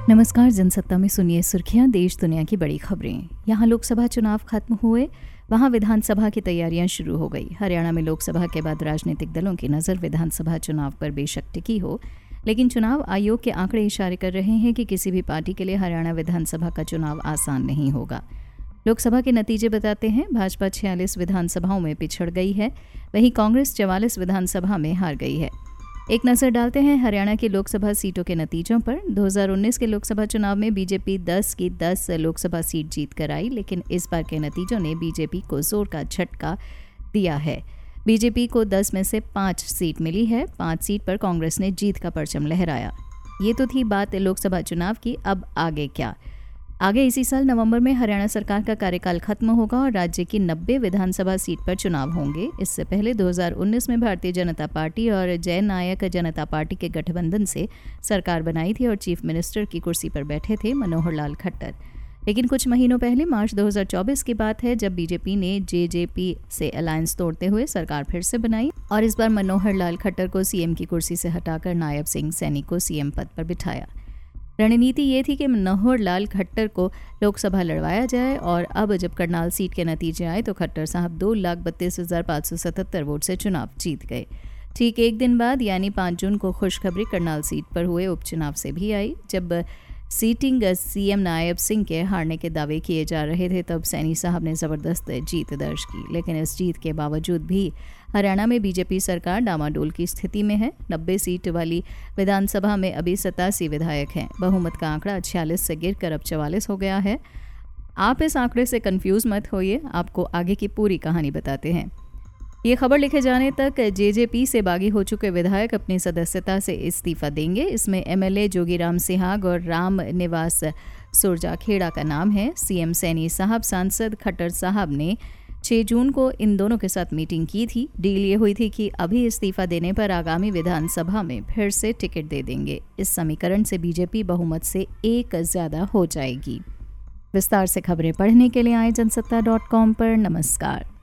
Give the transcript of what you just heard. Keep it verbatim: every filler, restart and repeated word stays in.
नमस्कार। जनसत्ता में सुनिए सुर्खियां, देश दुनिया की बड़ी खबरें। यहाँ लोकसभा चुनाव खत्म हुए, वहाँ विधानसभा की तैयारियां शुरू हो गई। हरियाणा में लोकसभा के बाद राजनीतिक दलों की नज़र विधानसभा चुनाव पर बेशक टिकी हो, लेकिन चुनाव आयोग के आंकड़े इशारे कर रहे हैं कि किसी भी पार्टी के लिए हरियाणा विधानसभा का चुनाव आसान नहीं होगा। लोकसभा के नतीजे बताते हैं, भाजपा छियालीस विधानसभाओं में पिछड़ गई है, वहीं कांग्रेस चवालीस विधानसभा में हार गई है। एक नज़र डालते हैं हरियाणा की लोकसभा सीटों के नतीजों पर। दो हज़ार उन्नीस के लोकसभा चुनाव में बीजेपी दस की दस लोकसभा सीट जीत कर आई, लेकिन इस बार के नतीजों ने बीजेपी को जोर का झटका दिया है। बीजेपी को दस में से पाँच सीट मिली है, पाँच सीट पर कांग्रेस ने जीत का परचम लहराया। ये तो थी बात लोकसभा चुनाव की। अब आगे क्या? आगे इसी साल नवंबर में हरियाणा सरकार का कार्यकाल खत्म होगा और राज्य की नब्बे विधानसभा सीट पर चुनाव होंगे। इससे पहले दो हज़ार उन्नीस में भारतीय जनता पार्टी और जन नायक जनता पार्टी के गठबंधन से सरकार बनाई थी और चीफ मिनिस्टर की कुर्सी पर बैठे थे मनोहर लाल खट्टर। लेकिन कुछ महीनों पहले मार्च दो हज़ार चौबीस की बात है, जब बीजेपी ने जेजेपी से अलायंस तोड़ते हुए सरकार फिर से बनाई और इस बार मनोहर लाल खट्टर को सीएम की कुर्सी से हटाकर नायब सिंह सैनी को सीएम पद पर बिठाया। रणनीति ये थी कि मनोहर लाल खट्टर को लोकसभा लड़वाया जाए और अब जब करनाल सीट के नतीजे आए तो खट्टर साहब दो लाख बत्तीस हज़ार पाँच सौ सतहत्तर वोट से चुनाव जीत गए। ठीक एक दिन बाद यानी पाँच जून को खुशखबरी करनाल सीट पर हुए उपचुनाव से भी आई। जब सीटिंग सीएम नायब सिंह के हारने के दावे किए जा रहे थे, तब सैनी साहब ने ज़बरदस्त जीत दर्ज की। लेकिन इस जीत के बावजूद भी हरियाणा में बीजेपी सरकार डामाडोल की स्थिति में है। नब्बे सीट वाली विधानसभा में अभी सतासी विधायक हैं। बहुमत का आंकड़ा छियालीस से गिरकर अब चवालीस हो गया है। आप इस आंकड़े से कंफ्यूज मत होइए, आपको आगे की पूरी कहानी बताते हैं। ये खबर लिखे जाने तक जेजेपी से बागी हो चुके विधायक अपनी सदस्यता से इस्तीफा देंगे। इसमें एमएलए जोगीराम सिहाग और राम निवास सुरजाखेड़ा का नाम है। सीएम सैनी साहब, सांसद खट्टर साहब ने छह जून को इन दोनों के साथ मीटिंग की थी। डील ये हुई थी कि अभी इस्तीफा देने पर आगामी विधानसभा में फिर से टिकट दे देंगे। इस समीकरण से बीजेपी बहुमत से एक ज़्यादा हो जाएगी। विस्तार से खबरें पढ़ने के लिए आए जनसत्ता डॉट कॉम पर। नमस्कार।